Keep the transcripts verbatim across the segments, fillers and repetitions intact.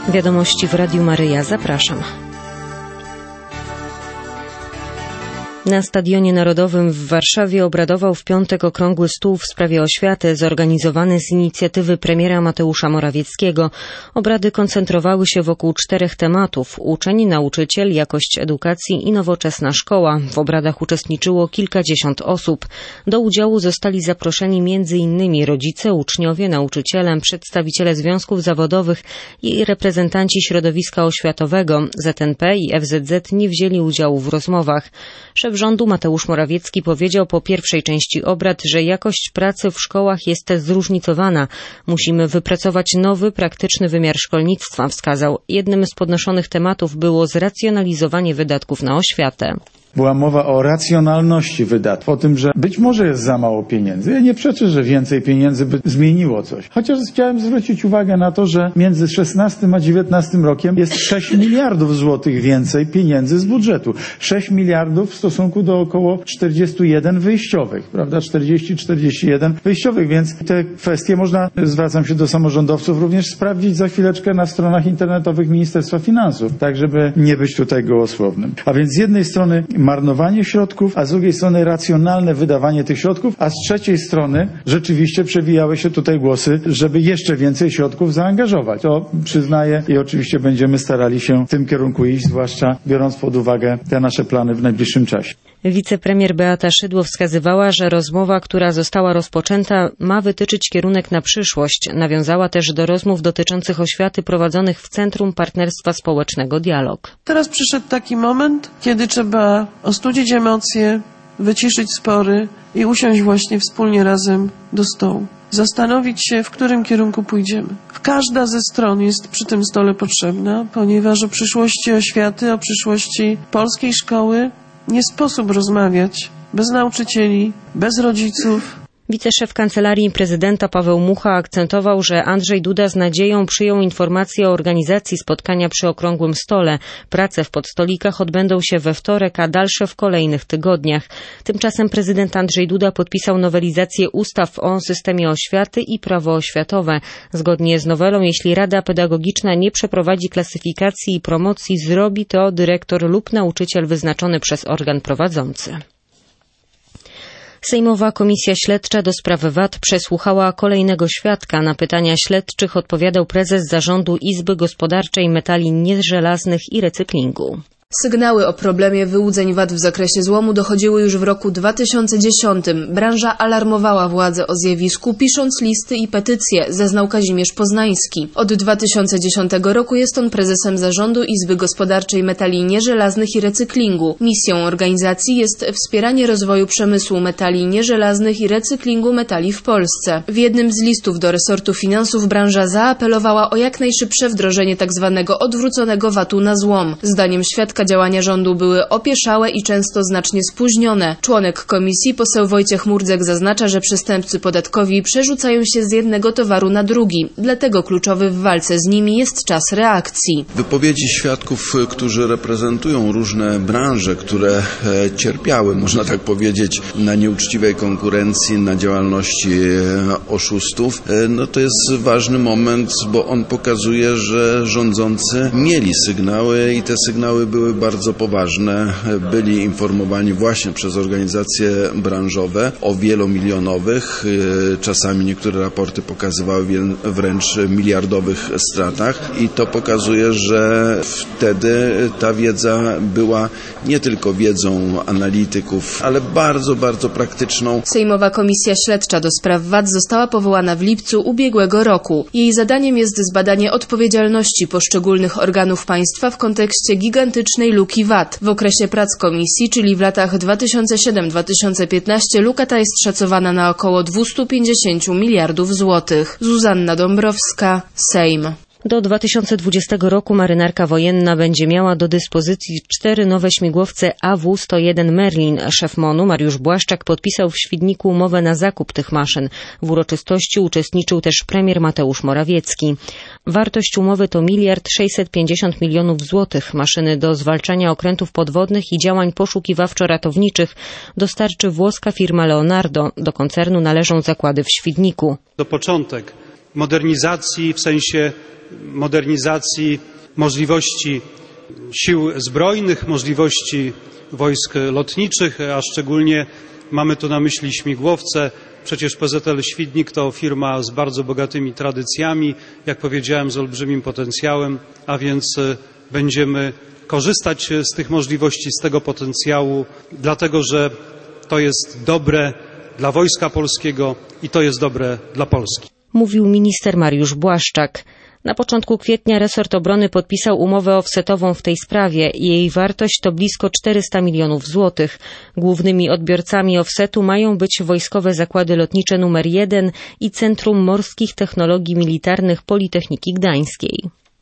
Wiadomości w Radiu Maryja. Zapraszam. Na Stadionie Narodowym w Warszawie obradował w piątek okrągły stół w sprawie oświaty zorganizowany z inicjatywy premiera Mateusza Morawieckiego. Obrady koncentrowały się wokół czterech tematów: uczeń, nauczyciel, jakość edukacji i nowoczesna szkoła. W obradach uczestniczyło kilkadziesiąt osób. Do udziału zostali zaproszeni między innymi rodzice, uczniowie, nauczyciele, przedstawiciele związków zawodowych i reprezentanci środowiska oświatowego. Z N P i F Z Z nie wzięli udziału w rozmowach. Szef rządu Mateusz Morawiecki powiedział po pierwszej części obrad, że jakość pracy w szkołach jest zróżnicowana. Musimy wypracować nowy, praktyczny wymiar szkolnictwa, wskazał. Jednym z podnoszonych tematów było zracjonalizowanie wydatków na oświatę. Była mowa o racjonalności wydatków, o tym, że być może jest za mało pieniędzy. Ja nie przeczę, że więcej pieniędzy by zmieniło coś. Chociaż chciałem zwrócić uwagę na to, że między szesnastym a dziewiętnastym rokiem jest sześć miliardów złotych więcej pieniędzy z budżetu. sześć miliardów w stosunku do około czterdziestu jeden wyjściowych, prawda? czterdzieści czterdzieści jeden wyjściowych, więc te kwestie można, zwracam się do samorządowców, również sprawdzić za chwileczkę na stronach internetowych Ministerstwa Finansów, tak żeby nie być tutaj gołosłownym. A więc z jednej strony marnowanie środków, a z drugiej strony racjonalne wydawanie tych środków, a z trzeciej strony rzeczywiście przewijały się tutaj głosy, żeby jeszcze więcej środków zaangażować. To przyznaję i oczywiście będziemy starali się w tym kierunku iść, zwłaszcza biorąc pod uwagę te nasze plany w najbliższym czasie. Wicepremier Beata Szydło wskazywała, że rozmowa, która została rozpoczęta, ma wytyczyć kierunek na przyszłość. Nawiązała też do rozmów dotyczących oświaty prowadzonych w Centrum Partnerstwa Społecznego Dialog. Teraz przyszedł taki moment, kiedy trzeba ostudzić emocje, wyciszyć spory i usiąść właśnie wspólnie razem do stołu. Zastanowić się, w którym kierunku pójdziemy. Każda ze stron jest przy tym stole potrzebna, ponieważ o przyszłości oświaty, o przyszłości polskiej szkoły nie sposób rozmawiać bez nauczycieli, bez rodziców. Wiceszef Kancelarii Prezydenta Paweł Mucha akcentował, że Andrzej Duda z nadzieją przyjął informację o organizacji spotkania przy okrągłym stole. Prace w podstolikach odbędą się we wtorek, a dalsze w kolejnych tygodniach. Tymczasem prezydent Andrzej Duda podpisał nowelizację ustaw o systemie oświaty i prawo oświatowe. Zgodnie z nowelą, jeśli Rada Pedagogiczna nie przeprowadzi klasyfikacji i promocji, zrobi to dyrektor lub nauczyciel wyznaczony przez organ prowadzący. Sejmowa Komisja Śledcza do spraw V A T przesłuchała kolejnego świadka. Na pytania śledczych odpowiadał prezes Zarządu Izby Gospodarczej Metali Nieżelaznych i Recyklingu. Sygnały o problemie wyłudzeń V A T w zakresie złomu dochodziły już w roku dwa tysiące dziesiątym. Branża alarmowała władze o zjawisku, pisząc listy i petycje, zeznał Kazimierz Poznański. Od dwa tysiące dziesiątego roku jest on prezesem Zarządu Izby Gospodarczej Metali Nieżelaznych i Recyklingu. Misją organizacji jest wspieranie rozwoju przemysłu metali nieżelaznych i recyklingu metali w Polsce. W jednym z listów do resortu finansów branża zaapelowała o jak najszybsze wdrożenie tzw. odwróconego V A T-u na złom. Zdaniem świadka działania rządu były opieszałe i często znacznie spóźnione. Członek komisji, poseł Wojciech Murdzek, zaznacza, że przestępcy podatkowi przerzucają się z jednego towaru na drugi. Dlatego kluczowy w walce z nimi jest czas reakcji. Wypowiedzi świadków, którzy reprezentują różne branże, które cierpiały, można tak powiedzieć, na nieuczciwej konkurencji, na działalności oszustów, no to jest ważny moment, bo on pokazuje, że rządzący mieli sygnały i te sygnały były bardzo poważne. Byli informowani właśnie przez organizacje branżowe o wielomilionowych, czasami niektóre raporty pokazywały wręcz miliardowych stratach i to pokazuje, że wtedy ta wiedza była nie tylko wiedzą analityków, ale bardzo, bardzo praktyczną. Sejmowa Komisja Śledcza do spraw V A T została powołana w lipcu ubiegłego roku. Jej zadaniem jest zbadanie odpowiedzialności poszczególnych organów państwa w kontekście gigantycznej luki V A T. W okresie prac komisji, czyli w latach dwa tysiące siódmym do dwa tysiące piętnastego, luka ta jest szacowana na około dwieście pięćdziesiąt miliardów złotych. Zuzanna Dąbrowska, Sejm. Do dwa tysiące dwudziestego roku marynarka wojenna będzie miała do dyspozycji cztery nowe śmigłowce A W sto jeden Merlin. Szef M O N-u Mariusz Błaszczak podpisał w Świdniku umowę na zakup tych maszyn. W uroczystości uczestniczył też premier Mateusz Morawiecki. Wartość umowy to miliard sześćset pięćdziesiąt milionów złotych. Maszyny do zwalczania okrętów podwodnych i działań poszukiwawczo-ratowniczych dostarczy włoska firma Leonardo. Do koncernu należą zakłady w Świdniku. To początek modernizacji, w sensie modernizacji możliwości sił zbrojnych, możliwości wojsk lotniczych, a szczególnie mamy tu na myśli śmigłowce. Przecież P Z L Świdnik to firma z bardzo bogatymi tradycjami, jak powiedziałem, z olbrzymim potencjałem, a więc będziemy korzystać z tych możliwości, z tego potencjału, dlatego że to jest dobre dla Wojska Polskiego i to jest dobre dla Polski. Mówił minister Mariusz Błaszczak. Na początku kwietnia resort obrony podpisał umowę offsetową w tej sprawie. Jej wartość to blisko czterysta milionów złotych. Głównymi odbiorcami offsetu mają być Wojskowe Zakłady Lotnicze numer jeden i Centrum Morskich Technologii Militarnych Politechniki Gdańskiej.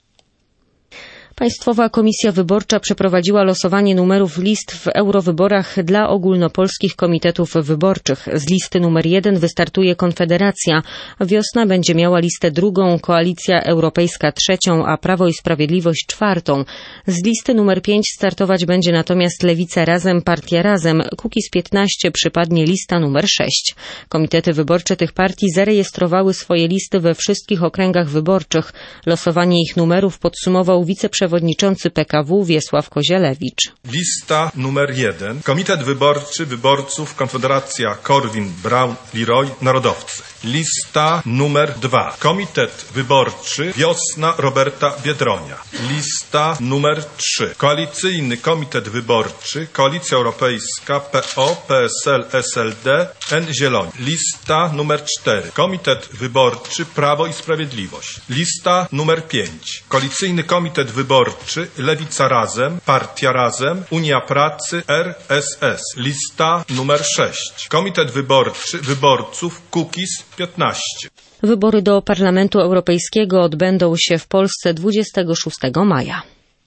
Państwowa Komisja Wyborcza przeprowadziła losowanie numerów list w eurowyborach dla ogólnopolskich komitetów wyborczych. Z listy numer jeden wystartuje Konfederacja. Wiosna będzie miała listę drugą, Koalicja Europejska trzecią, a Prawo i Sprawiedliwość czwartą. Z listy numer pięć startować będzie natomiast Lewica Razem, Partia Razem. Kukiz piętnaście przypadnie lista numer sześć. Komitety wyborcze tych partii zarejestrowały swoje listy we wszystkich okręgach wyborczych. Losowanie ich numerów podsumował wiceprzewodniczący Przewodniczący P K W Wiesław Kozielewicz. Lista numer jeden. Komitet Wyborczy Wyborców Konfederacja Korwin-Braun-Leroy Narodowcy. Lista numer dwa. Komitet Wyborczy Wiosna Roberta Biedronia. Lista numer trzy. Koalicyjny Komitet Wyborczy Koalicja Europejska P O, P S L, S L D, N Zieloni. Lista numer cztery. Komitet Wyborczy Prawo i Sprawiedliwość. Lista numer pięć. Koalicyjny Komitet Wyborczy Lewica Razem, Partia Razem, Unia Pracy R S S. Lista numer sześć. Komitet Wyborczy Wyborców Kukiz piętnaście. Wybory do Parlamentu Europejskiego odbędą się w Polsce dwudziestego szóstego maja.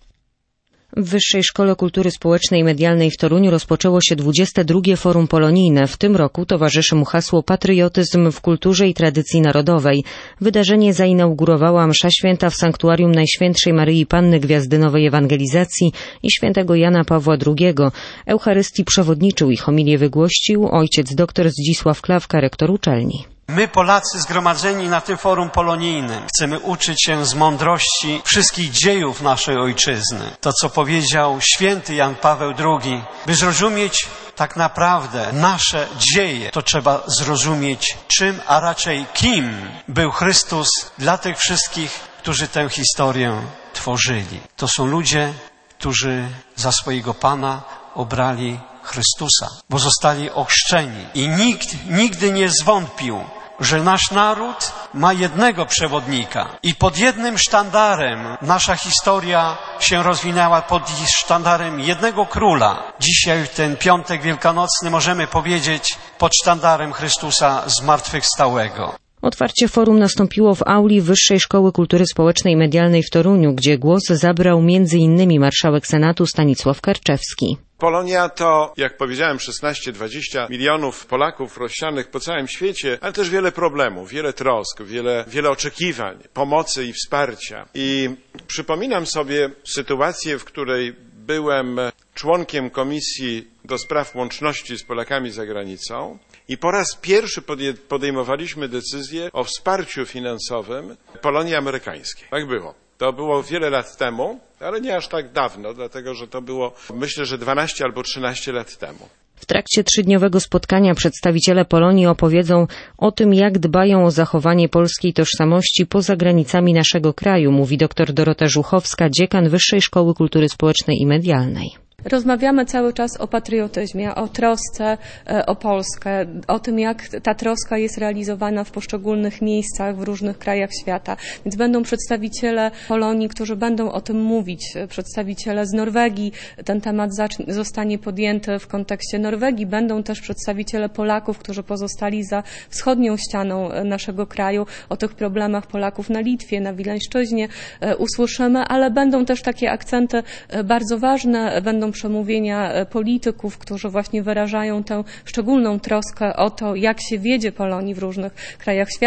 W Wyższej Szkole Kultury Społecznej i Medialnej w Toruniu rozpoczęło się dwudzieste drugie Forum Polonijne. W tym roku towarzyszy mu hasło Patriotyzm w kulturze i tradycji narodowej. Wydarzenie zainaugurowała msza święta w Sanktuarium Najświętszej Maryi Panny Gwiazdynowej Ewangelizacji i świętego Jana Pawła drugiego. Eucharystii przewodniczył i homilię wygłościł ojciec dr Zdzisław Klawka, rektor uczelni. My, Polacy zgromadzeni na tym forum polonijnym, chcemy uczyć się z mądrości wszystkich dziejów naszej ojczyzny. To, co powiedział święty Jan Paweł drugi, by zrozumieć tak naprawdę nasze dzieje, to trzeba zrozumieć czym, a raczej kim był Chrystus dla tych wszystkich, którzy tę historię tworzyli. To są ludzie, którzy za swojego Pana obrali Chrystusa, bo zostali ochrzczeni. I nikt nigdy nie zwątpił, że nasz naród ma jednego przewodnika i pod jednym sztandarem nasza historia się rozwinęła, pod sztandarem jednego króla. Dzisiaj, w ten piątek wielkanocny, możemy powiedzieć pod sztandarem Chrystusa zmartwychwstałego. Otwarcie forum nastąpiło w auli Wyższej Szkoły Kultury Społecznej i Medialnej w Toruniu, gdzie głos zabrał między innymi marszałek Senatu Stanisław Karczewski. Polonia to, jak powiedziałem, szesnaście dwadzieścia milionów Polaków rozsianych po całym świecie, ale też wiele problemów, wiele trosk, wiele, wiele oczekiwań, pomocy i wsparcia. I przypominam sobie sytuację, w której byłem członkiem Komisji do Spraw Łączności z Polakami za granicą i po raz pierwszy podejmowaliśmy decyzję o wsparciu finansowym Polonii amerykańskiej. Tak było. To było wiele lat temu, ale nie aż tak dawno, dlatego że to było, myślę, że dwanaście albo trzynaście lat temu. W trakcie trzydniowego spotkania przedstawiciele Polonii opowiedzą o tym, jak dbają o zachowanie polskiej tożsamości poza granicami naszego kraju, mówi dr Dorota Żuchowska, dziekan Wyższej Szkoły Kultury Społecznej i Medialnej. Rozmawiamy cały czas o patriotyzmie, o trosce o Polskę, o tym, jak ta troska jest realizowana w poszczególnych miejscach, w różnych krajach świata. Więc będą przedstawiciele Polonii, którzy będą o tym mówić, przedstawiciele z Norwegii. Ten temat zostanie podjęty w kontekście Norwegii. Będą też przedstawiciele Polaków, którzy pozostali za wschodnią ścianą naszego kraju. O tych problemach Polaków na Litwie, na Wileńszczyźnie usłyszymy, ale będą też takie akcenty bardzo ważne. Będą przemówienia polityków, którzy właśnie wyrażają tę szczególną troskę o to, jak się wiedzie Polonii w różnych krajach świata.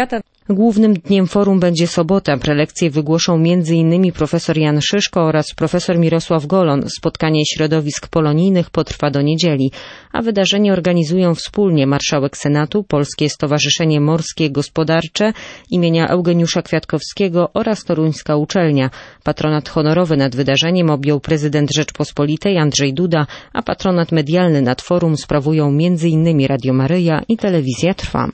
Głównym dniem forum będzie sobota. Prelekcje wygłoszą między innymi profesor Jan Szyszko oraz profesor Mirosław Golon. Spotkanie środowisk polonijnych potrwa do niedzieli, a wydarzenie organizują wspólnie marszałek Senatu, Polskie Stowarzyszenie Morskie Gospodarcze imienia Eugeniusza Kwiatkowskiego oraz Toruńska Uczelnia. Patronat honorowy nad wydarzeniem objął prezydent Rzeczpospolitej Andrzej Duda, a patronat medialny nad forum sprawują między innymi Radio Maryja i Telewizja Trwam.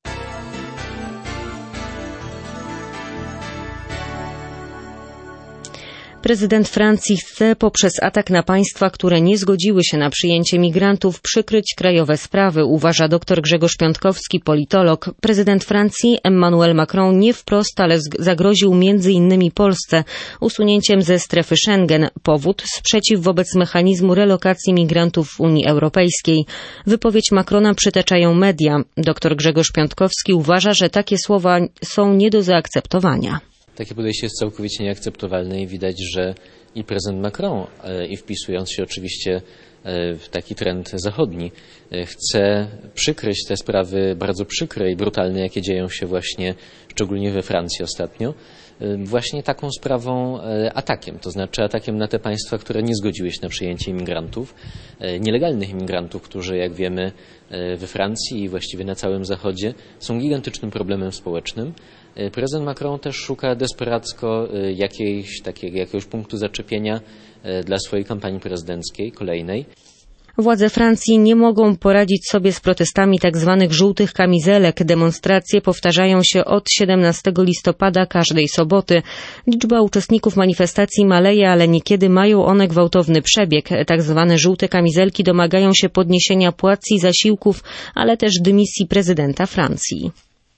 Prezydent Francji chce poprzez atak na państwa, które nie zgodziły się na przyjęcie migrantów, przykryć krajowe sprawy, uważa dr Grzegorz Piątkowski, politolog. Prezydent Francji Emmanuel Macron nie wprost, ale zagroził między innymi Polsce usunięciem ze strefy Schengen. Powód: sprzeciw wobec mechanizmu relokacji migrantów w Unii Europejskiej. Wypowiedź Macrona przytaczają media. Dr Grzegorz Piątkowski uważa, że takie słowa są nie do zaakceptowania. Takie podejście jest całkowicie nieakceptowalne i widać, że i prezydent Macron, i wpisując się oczywiście w taki trend zachodni, chce przykryć te sprawy bardzo przykre i brutalne, jakie dzieją się właśnie szczególnie we Francji ostatnio, właśnie taką sprawą, atakiem, to znaczy atakiem na te państwa, które nie zgodziły się na przyjęcie imigrantów, nielegalnych imigrantów, którzy, jak wiemy, we Francji i właściwie na całym Zachodzie są gigantycznym problemem społecznym. Prezydent Macron też szuka desperacko jakiejś, takiego, jakiegoś punktu zaczepienia dla swojej kampanii prezydenckiej, kolejnej. Władze Francji nie mogą poradzić sobie z protestami tzw. żółtych kamizelek. Demonstracje powtarzają się od siedemnastego listopada każdej soboty. Liczba uczestników manifestacji maleje, ale niekiedy mają one gwałtowny przebieg. Tzw. żółte kamizelki domagają się podniesienia płac i zasiłków, ale też dymisji prezydenta Francji.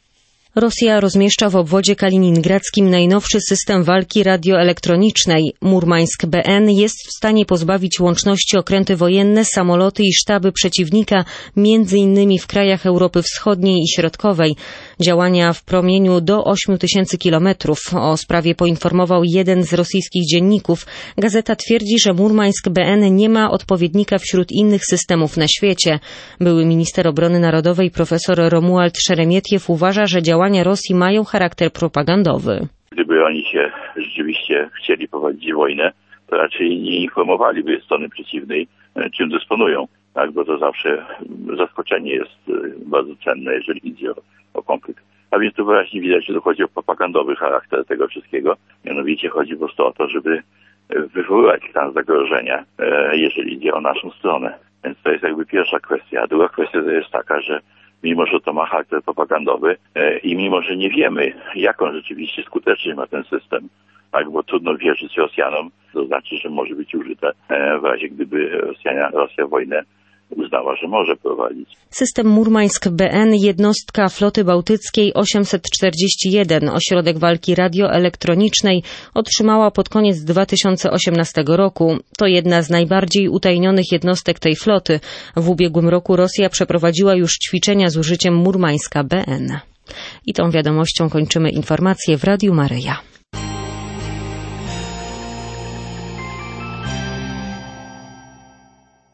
Rosja rozmieszcza w obwodzie kaliningradzkim najnowszy system walki radioelektronicznej. Murmańsk B N jest w stanie pozbawić łączności okręty wojenne, samoloty i sztaby przeciwnika, między innymi w krajach Europy Wschodniej i Środkowej. Działania w promieniu do ośmiu tysięcy kilometrów. O sprawie poinformował jeden z rosyjskich dzienników. Gazeta twierdzi, że Murmańsk B N nie ma odpowiednika wśród innych systemów na świecie. Były minister obrony narodowej profesor Romuald Szeremietiew uważa, że działania Rosji mają charakter propagandowy. Gdyby oni się rzeczywiście chcieli prowadzić wojnę, to raczej nie informowaliby strony przeciwnej, czym dysponują. Tak, bo to zawsze zaskoczenie jest bardzo cenne, jeżeli idzie o, o konflikt. A więc tu wyraźnie widać, że dochodzi o propagandowy charakter tego wszystkiego. Mianowicie chodzi po prostu o to, żeby wywoływać stan zagrożenia, jeżeli idzie o naszą stronę. Więc to jest jakby pierwsza kwestia. A druga kwestia to jest taka, że mimo że to ma charakter propagandowy i mimo że nie wiemy, jaką rzeczywiście skuteczność ma ten system, tak, bo trudno wierzyć Rosjanom, to znaczy, że może być użyte w razie, gdyby Rosjania, Rosja wojnę uznała, że może prowadzić. System Murmańsk B N, jednostka floty bałtyckiej osiemset czterdzieści jeden, ośrodek walki radioelektronicznej, otrzymała pod koniec dwa tysiące osiemnastego roku. To jedna z najbardziej utajnionych jednostek tej floty. W ubiegłym roku Rosja przeprowadziła już ćwiczenia z użyciem Murmańska B N. I tą wiadomością kończymy informacje w Radiu Maryja.